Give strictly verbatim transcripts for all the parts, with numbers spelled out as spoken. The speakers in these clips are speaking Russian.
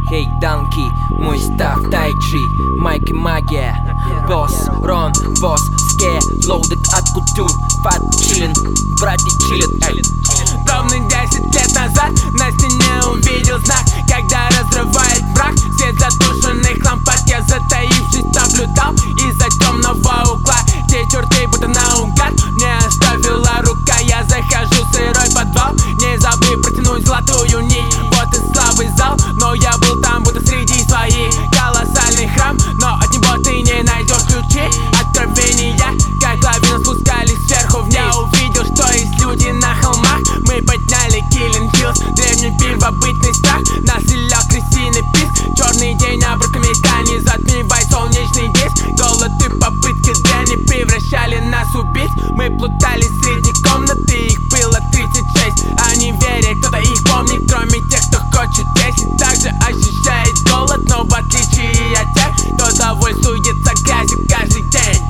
Хей, Данки, мой став тайджи, Майк и магия. Босс, Рон, босс, ske, loaded от культур. Фат чилин, братья чилят. Ровно десять лет назад на стене увидел знак, когда разрывает враг свет затушенных лампад. Я, затаившись, наблюдал из-за темного угла. Те черты будто наугад мне оставила рука. Я захожу в сырой подвал, не забыв протянуть золотую нить. Вот и слабый зал, но я был там будто среди своих. Колоссальный храм, но от него ты не найдешь ключи. Откровения, как лавина, спускались сверху вниз. Я увидел, что есть люди на холмах. Мы подняли Killing Hills, древний первобытный страх. Нас лег крысиный писк, черный день обрывками ткани затмевает солнечный диск. Голод и попытки дряни превращали нас в убийц. Мы плутали среди комнаты, их было тридцать шесть. Они верят, кто-то их помнит, кроме тех, кто хочет есть. И также ощущает голод, но в отличие от тех, кто довольствуется грязью каждый день.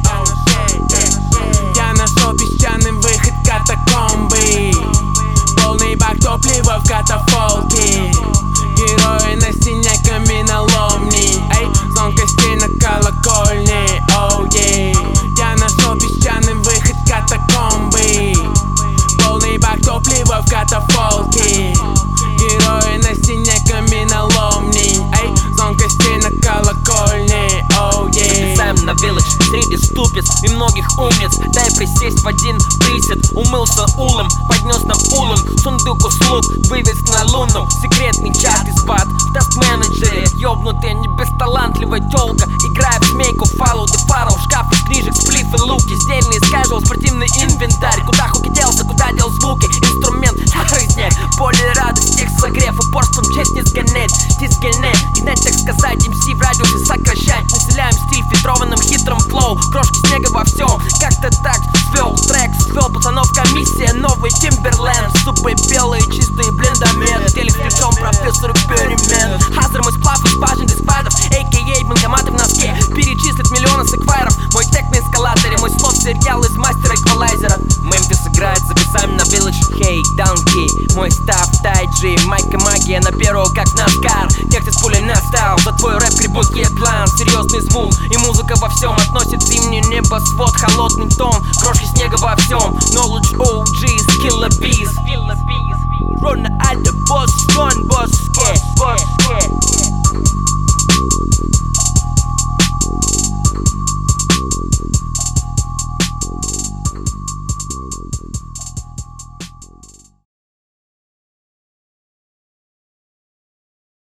Я нашел песчаный выход катакомбы, полный бак топлива в катафалке. Герои на стене каменоломни, эй, звон костей на колокольне, оу, oh, yeah. Я нашел песчаный выход катакомбы, полный бак топлива в катафалке. Герои на стене каменоломни, эй, звон костей на колокольне, оу, oh, yeah. Записаем на Village среди ступиц и многих умниц. Дай присесть в один присед. Умылся улом, поднес нам улом. Сундук услуг вывез на луну. Секретный чат из ват в таст-менеджере. Ёбнутая, не бесталантливая тёлка, играя в змейку, follow the фарл. Шкаф из книжек, сплит и луки. Сдельный скажел, спортивный инвентарь. Куда хуки делся, куда дел звуки? Инструмент, снег, поле радость, тех согрев. Упорством честь не сгонять, дисгельне. Гнать, так сказать, эм си в радиусе сокращать. Населяем стиль фильтрованным хитрым флоу. Крошки снега во всем, как-то так свел трек, свел пацанов комиссия. Новый Тимберленд, зубы белые, чистые блендомет. Телек включен, профессор перемен. Хазер мой сплав из важен дисквадов, а.к.а. банкоматы в носке. Перечислит миллионы секвайров. Мой тек на эскалаторе, мой слов сериал из мастера эквалайзера. Мемфис играет, записаем на Village. Хей, Данки, мой став тайджи, Майк и магия на первого как Наскар. Текст из пули настал, за твой рэп грибут план. Серьезный звук и музыка во всем относит зимнее небосвод, холодный тон, крошки снега во всем. Knowledge о джи, Killer Bees. Рона Альда, босс, Рон, босс, ske, босс.